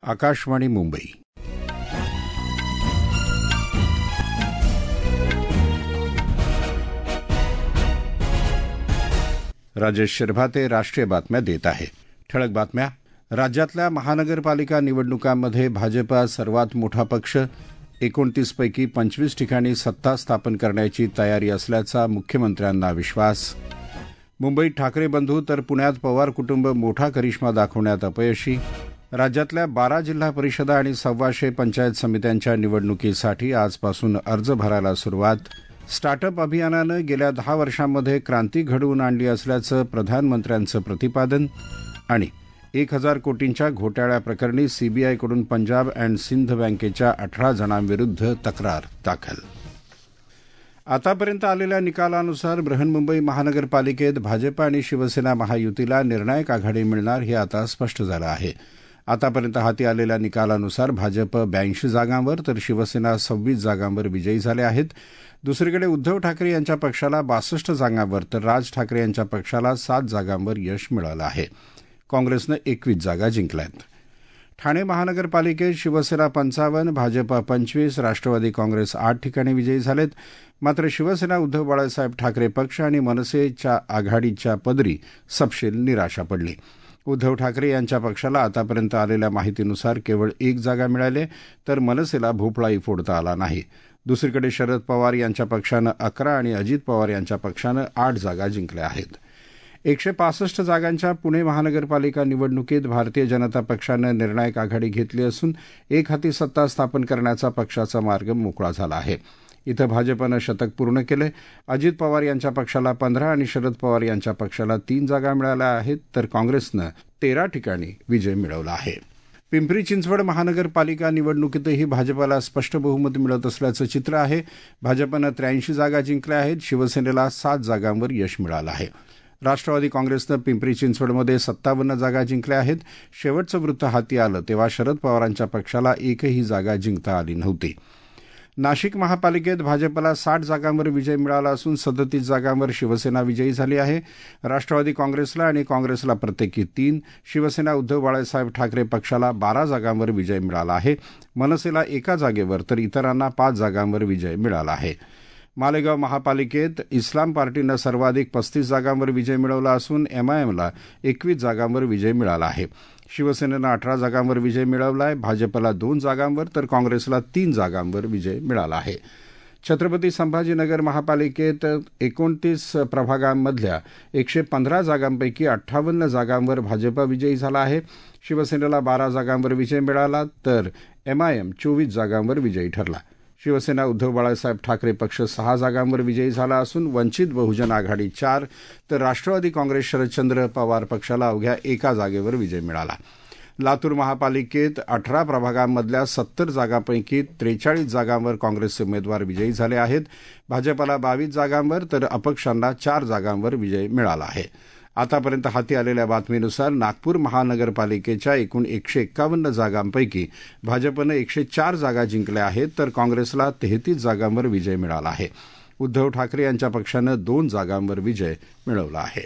आकाशवाणी मुंबई. राजेश शिरभाते राष्ट्रीय बातम्या देत आहे. ठळक बातम्या. राज्यातल्या महानगरपालिका निवडणुकांमध्ये भाजपा सर्वात मोठा पक्ष. 29 पैकी 25 ठिकाणी सत्ता स्थापन करण्याची तयारी असल्याचा मुख्यमंत्र्यांना विश्वास. मुंबईत ठाकरे बंधू तर पुण्यात पवार कुटुंब मोठा करिश्मा दाखवण्यात अपयशी. राज्यातल्या 12 जिल्हा परिषदा आणि 125 पंचायत समित्यांच्या निवडणुकीसाठी आजपासून अर्ज भरायला सुरुवात. स्टार्टअप अभियानानं गेल्या 10 वर्षांमध्ये क्रांती घडवून आणली असल्याचं प्रधानमंत्र्यांचं प्रतिपादन. आणि 1000 कोटींच्या घोटाळ्याप्रकरणी सीबीआयकडून पंजाब अँड सिंध बँकेच्या 18 जणांविरुद्ध तक्रार दाखल. आतापर्यंत आलेल्या निकालानुसार बृहन्मुंबई महानगरपालिकेत भाजप आणि शिवसेना महायुतीला निर्णायक आघाडी मिळणार हे आता स्पष्ट झालं आहे. आतापर्यंत हाती आलेल्या निकालानुसार भाजप 82 जागांवर तर शिवसेना 26 जागांवर विजयी झाले आहेत. दुसरीकडे उद्धव ठाकरे यांच्या पक्षाला 62 जागांवर तर राज ठाकरे यांच्या पक्षाला 7 जागांवर यश मिळालं आहे. काँग्रेसनं 21 जागा जिंकल्यात. ठाणे महानगरपालिकेत शिवसेना 55, भाजपा 25, राष्ट्रवादी काँग्रेस 8 ठिकाणी विजयी झालेत. मात्र शिवसेना उद्धव बाळासाहेब ठाकरे पक्ष आणि मनसेच्या आघाडीच्या पदरी सपशेल निराशा पडली. उद्धव ठाकरे यांच्या पक्षाला आतापर्यंत आलेल्या माहितीनुसार केवळ 1 जागा मिळाली, तर मनसेला भोपळाही फोडता आला नाही. दुसरीकडे शरद पवार यांच्या पक्षानं 11 आणि अजित पवार यांच्या पक्षानं 8 जागा जिंकल्या आहेत. 165 जागांच्या पुणे महानगरपालिका निवडणुकीत भारतीय जनता पक्षानं निर्णायक आघाडी घेतली असून एकहाती सत्ता स्थापन करण्याचा पक्षाचा मार्ग मोकळा झाला आहे. इथं भाजपनं शतक पूर्ण केले. अजित पवार यांच्या पक्षाला 15 आणि शरद पवार यांच्या पक्षाला 3 जागा मिळाल्या आहेत, तर काँग्रेसनं 13 ठिकाणी विजय मिळवला आहे. पिंपरी चिंचवड महानगरपालिका निवडणुकीतही भाजपाला स्पष्ट बहुमत मिळत असल्याचं चित्र आहे. भाजपनं 83 जागा जिंकल्या आहेत. शिवसेनेला 7 जागांवर यश मिळालं आहे. राष्ट्रवादी काँग्रेसनं पिंपरी चिंचवडमध्ये 57 जागा जिंकल्या आहेत. शेवटचं वृत्त हाती आलं तेव्हा शरद पवारांच्या पक्षाला एकही जागा जिंकता आली नव्हती. नाशिक महापालिकेत भाजपला 60 जागांवर विजय मिळाला असून 37 जागांवर शिवसेना विजयी झाली आहे. राष्ट्रवादी काँग्रेसला आणि काँग्रेसला प्रत्येकी 3, शिवसेना उद्धव बाळासाहेब ठाकरे पक्षाला 12 जागांवर विजय मिळाला आहे. मनसेला 1 जागेवर तर इतरांना 5 जागांवर विजय मिळाला आहे. मालेगाव महापालिकेत इस्लाम पार्टीनं सर्वाधिक 35 जागांवर विजय मिळवला असून एमआयएमला 21 जागांवर विजय मिळाला आहे. शिवसेनेनं 18 जागांवर विजय मिळवला आहे. भाजपला 2 जागांवर तर काँग्रेसला 3 जागांवर विजय मिळाला आहे. छत्रपती संभाजीनगर महापालिकेत 29 प्रभागांमधल्या 115 जागांपैकी 58 जागांवर भाजप विजयी झाला आहे. शिवसेनेला 12 जागांवर विजय मिळाला तर एमआयएम 24 जागांवर विजयी ठरला. शिवसेना उद्धव बाळासाहेब ठाकरे पक्ष 6 जागांवर विजयी झाला असून वंचित बहुजन आघाडी 4 तर राष्ट्रवादी काँग्रेस शरदचंद्र पवार पक्षाला अवघ्या 1 जागेवर विजय मिळाला. लातूर महापालिकेत 18 प्रभागांमधल्या 70 जागांपैकी 43 जागांवर काँग्रेसचे उमेदवार विजयी झाले आहेत. भाजपला 22 जागांवर तर अपक्षांना 4 जागांवर विजय मिळाला आहे. आतापर्यंत हाती आलेल्या बातमीनुसार नागपूर महानगरपालिकेच्या एकूण 151 जागांपैकी भाजपनं 104 जागा जिंकल्या आहेत, तर काँग्रेसला 33 जागांवर विजय मिळाला आहे. उद्धव ठाकरे यांच्या पक्षानं 2 जागांवर विजय मिळवला आहे.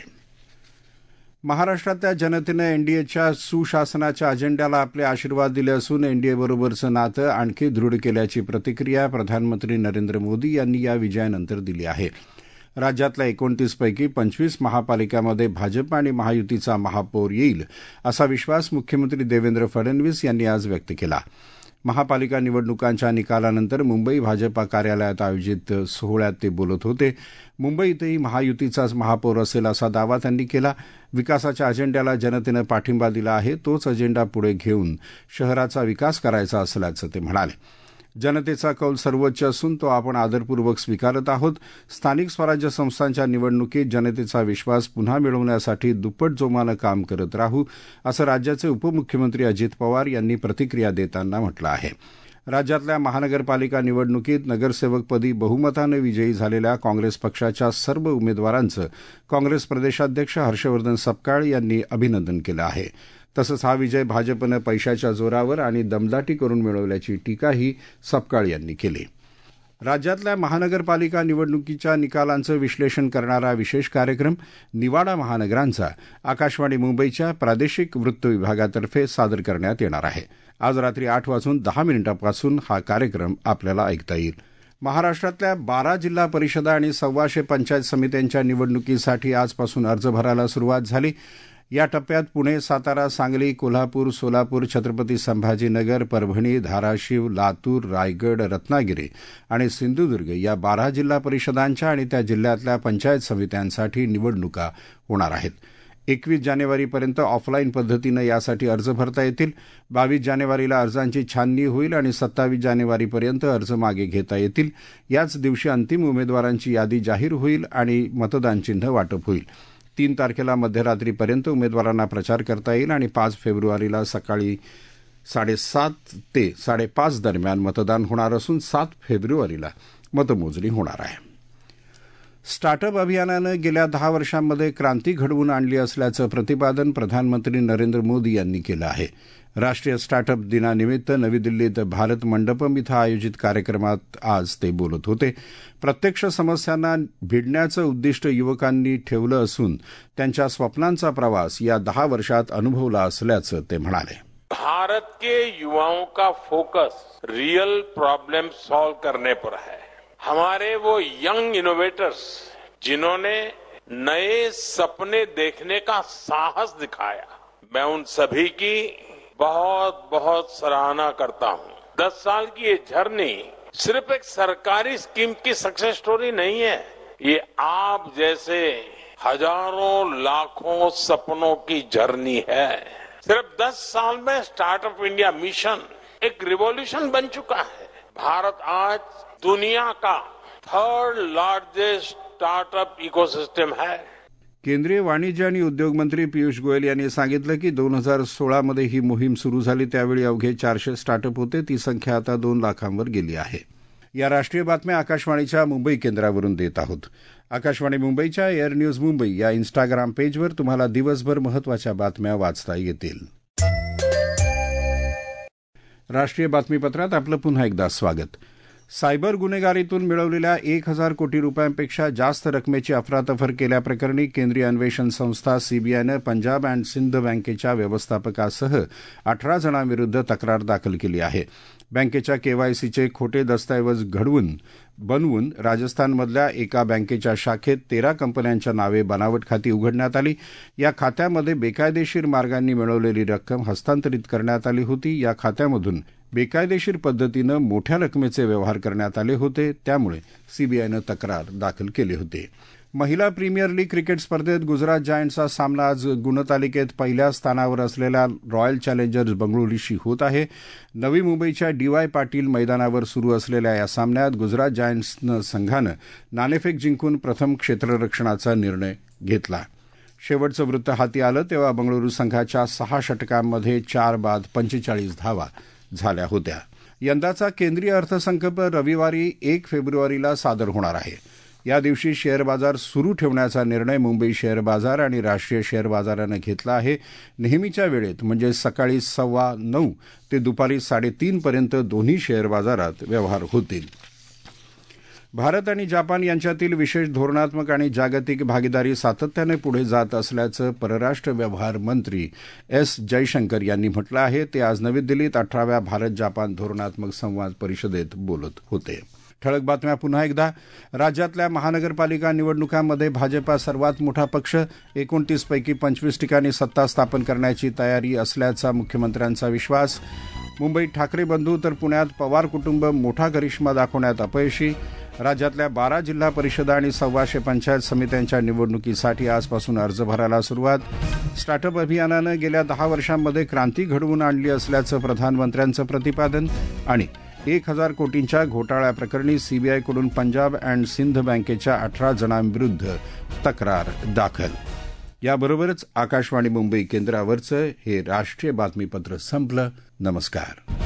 महाराष्ट्रातल्या जनतेनं एनडीएच्या सुशासनाच्या अजेंड्याला आपले आशीर्वाद दिले असून एनडीएबरोबरचं नातं आणखी दृढ केल्याची प्रतिक्रिया प्रधानमंत्री नरेंद्र मोदी यांनी या विजयानंतर दिली आहे. राज्यातल्या 29 पैकी 25 महापालिकांमध्ये भाजप आणि महायुतीचा महापौर येईल असा विश्वास मुख्यमंत्री देवेंद्र फडणवीस यांनी आज व्यक्त केला. महापालिका निवडणुकांच्या निकालानंतर मुंबई भाजपा कार्यालयात आयोजित सोहळ्यात ते बोलत होते. मुंबईतही महायुतीचाच महापौर असेल असा दावा त्यांनी केला. विकासाच्या अजेंड्याला जनतेनं पाठिंबा दिला आहे. तोच अजेंडा पुढे घेऊन शहराचा विकास करायचा असल्याचं ते म्हणाले. जनतेचा कौल सर्वोच्च असून तो आपण आदरपूर्वक स्वीकारत आहोत. स्थानिक स्वराज्य संस्थांच्या निवडणुकीत जनतेचा विश्वास पुन्हा मिळवण्यासाठी दुप्पट जोमानं काम करत राहू असं राज्याचे उपमुख्यमंत्री अजित पवार यांनी प्रतिक्रिया देताना म्हटलं आहे. राज्यातल्या महानगरपालिका निवडणुकीत नगरसेवकपदी बहुमतानं विजयी झालेल्या काँग्रेस पक्षाच्या सर्व उमेदवारांचं काँग्रेस प्रदेशाध्यक्ष हर्षवर्धन सपकाळ यांनी अभिनंदन केलं आहे. तसंच हा विजय भाजपनं पैशाच्या जोरावर आणि दमदाटी करून मिळवल्याची टीकाही सपकाळ यांनी केली. राज्यातल्या महानगरपालिका निवडणुकीच्या निकालांचं विश्लेषण करणारा विशेष कार्यक्रम निवाडा महानगरांचा आकाशवाणी मुंबईच्या प्रादेशिक वृत्त विभागातर्फे सादर करण्यात येणार आहे. आज रात्री 8:10 हा कार्यक्रम आपल्याला ऐकता येईल. महाराष्ट्रातल्या 12 जिल्हा परिषदा आणि 125 पंचायत समित्यांच्या निवडणुकीसाठी आजपासून अर्ज भरायला सुरुवात झाली. या टप्प्यात पुणे, सातारा, सांगली, कोल्हापूर, सोलापूर, छत्रपती संभाजीनगर, परभणी, धाराशिव, लातूर, रायगड, रत्नागिरी आणि सिंधुदुर्ग या 12 जिल्हा परिषदांच्या आणि त्या जिल्ह्यातल्या पंचायत समित्यांसाठी निवडणुका होणार आहेत. 21 जानेवारीपर्यंत ऑफलाईन पद्धतीनं यासाठी अर्ज भरता येतील. 22 जानेवारीला अर्जांची छाननी होईल आणि 27 जानेवारीपर्यंत अर्ज मागे घेता येतील. याच दिवशी अंतिम उमेदवारांची यादी जाहीर होईल आणि मतदान चिन्ह वाटप होईल. 3 तारखेला मध्यरात्रीपर्यंत उमेदवारांना प्रचार करता येईल आणि 5 फेब्रुवारीला सकाळी 7:30 ते 5:30 दरम्यान मतदान होणार असून 7 फेब्रुवारीला मतमोजणी होणार आहे. स्टार्टअप अभियानानं गेल्या 10 वर्षांमध्ये क्रांती घडवून आणली असल्याचं प्रतिपादन प्रधानमंत्री नरेंद्र मोदी यांनी केलं आहे. राष्ट्रीय स्टार्टअप दिनानिमित्त नवी दिल्लीत भारत मंडपम इथं आयोजित कार्यक्रमात आज ते बोलत होते. प्रत्यक्ष समस्यांना भिडण्याचं उद्दिष्ट युवकांनी ठेवलं असून त्यांच्या स्वप्नांचा प्रवास या 10 वर्षात अनुभवला असल्याचं ते म्हणाले. भारत के युवाओं का फोकस रियल प्रॉब्लम सॉल्व करने पर है. हमारे वो यंग इनोवेटर्स जिन्होंने नए सपने देखने का साहस दिखाया, मैं उन सभी की बहुत बहुत सराहना करता हूं. 10 साल की ये जर्नी सिर्फ एक सरकारी स्कीम की सक्सेस स्टोरी नहीं है. ये आप जैसे हजारों लाखों सपनों की जर्नी है. सिर्फ 10 साल में स्टार्टअप इंडिया मिशन एक रिवॉल्यूशन बन चुका है. भारत आज दुनिया का 3rd लार्जेस्ट स्टार्टअप इकोसिस्टम है. केंद्रीय वाणिज्य आणि उद्योग मंत्री पियुष गोयल यांनी सांगितलं की 2016 मध्ये ही मोहीम सुरू झाली त्यावेळी अवघे 400 स्टार्टअप होते. ती संख्या आता 2 लाखांवर गेली आहे. या राष्ट्रीय बातम्या आकाशवाणीच्या मुंबई केंद्रावरून देत आहोत. आकाशवाणी मुंबईच्या एअर न्यूज मुंबई या इन्स्टाग्राम पेजवर तुम्हाला दिवसभर महत्त्वाच्या बातम्या वाचता येतील. राष्ट्रीय बातमीपत्रात आपलं पुन्हा एकदा स्वागत. सायबर गुन्हेगारीतून मिळवलेल्या 1,000 कोटी रुपयांपेक्षा जास्त रकमेची अफरातफर केल्याप्रकरणी केंद्रीय अन्वेषण संस्था सीबीआयनं पंजाब अँड सिंध बँकेच्या व्यवस्थापकासह 18 जणांविरुद्ध तक्रार दाखल केली आहे. बँकेच्या केवायसीचे खोटे दस्तऐवज बनवून राजस्थानमधल्या एका बँकेच्या शाखेत 13 कंपन्यांच्या नावे बनावट खाती उघडण्यात आली. या खात्यामध्ये बेकायदेशीर मार्गांनी मिळवलेली रक्कम हस्तांतरित करण्यात आली होती. या खात्यामधून बेकायदेशीर पद्धतीनं मोठ्या रकमेचे व्यवहार करण्यात आले होते. त्यामुळे सीबीआयनं तक्रार दाखल केली होती. महिला प्रीमियर लीग क्रिकेट स्पर्धेत गुजरात जायंट्सचा सामना आज गुणतालिकेत पहिल्या स्थानावर असलेल्या रॉयल चॅलेंजर्स बंगळुरूशी होत आहे. नवी मुंबईच्या डी.वाय. पाटील मैदानावर सुरू असलेल्या या सामन्यात गुजरात जायंट्स संघानं नाणेफेक जिंकून प्रथम क्षेत्ररक्षणाचा निर्णय घेतला. शेवटचं वृत्त हाती आलं तेव्हा बंगळुरू संघाच्या 6 षटकांमध्ये 4 बाद 45 धावा झाल्या होत्या. यंदाचा केंद्रीय अर्थसंकल्प रविवारी 1 फेब्रुवारीला सादर होणार आहे. या दिवशी शेअर बाजार सुरू ठेवण्याचा निर्णय मुंबई शेअर बाजार आणि राष्ट्रीय शेअर बाजारानं घेतला आहे. नेहमीच्या वेळेत म्हणजे सकाळी 9:15 ते दुपारी 3:30 पर्यंत दोन्ही शेअर बाजारात व्यवहार होतील. भारत आणि जपान यांच्यातील विशेष धोरणात्मक आणि जागतिक भागीदारी सातत्याने पुढे जात असल्याचं परराष्ट्र व्यवहार मंत्री एस जयशंकर यांनी म्हटलं आहे. ते आज नवी दिल्लीत 18व्या भारत जपान धोरणात्मक संवाद परिषदेत बोलत होते. ठळक बातम्या पुन्हा एकदा. राज्यातल्या महानगरपालिका निवडणुकांमध्ये भाजपा सर्वात मोठा पक्ष. 29 पैकी 25 ठिकाणी सत्ता स्थापन करण्याची तयारी असल्याचा मुख्यमंत्र्यांचा विश्वास. मुंबईत ठाकरे बंधू तर पुण्यात पवार कुटुंब मोठा करिश्मा दाखवण्यात अपयशी. राज्यातल्या 12 जिल्हा परिषदा आणि 125 पंचायत समित्यांच्या निवडणुकीसाठी आजपासून अर्ज भरायला सुरुवात. स्टार्टअप अभियानानं गेल्या 10 वर्षांमध्ये क्रांती घडवून आणली असल्याचं प्रधानमंत्र्यांचं प्रतिपादन. आणि 1,000 कोटींच्या घोटाळ्याप्रकरणी सीबीआयकडून पंजाब अँड सिंध बँकेच्या 18 जणांविरुद्ध तक्रार दाखल. याबरोबरच आकाशवाणी मुंबई केंद्रावरचं हे राष्ट्रीय बातमीपत्र संपलं. नमस्कार.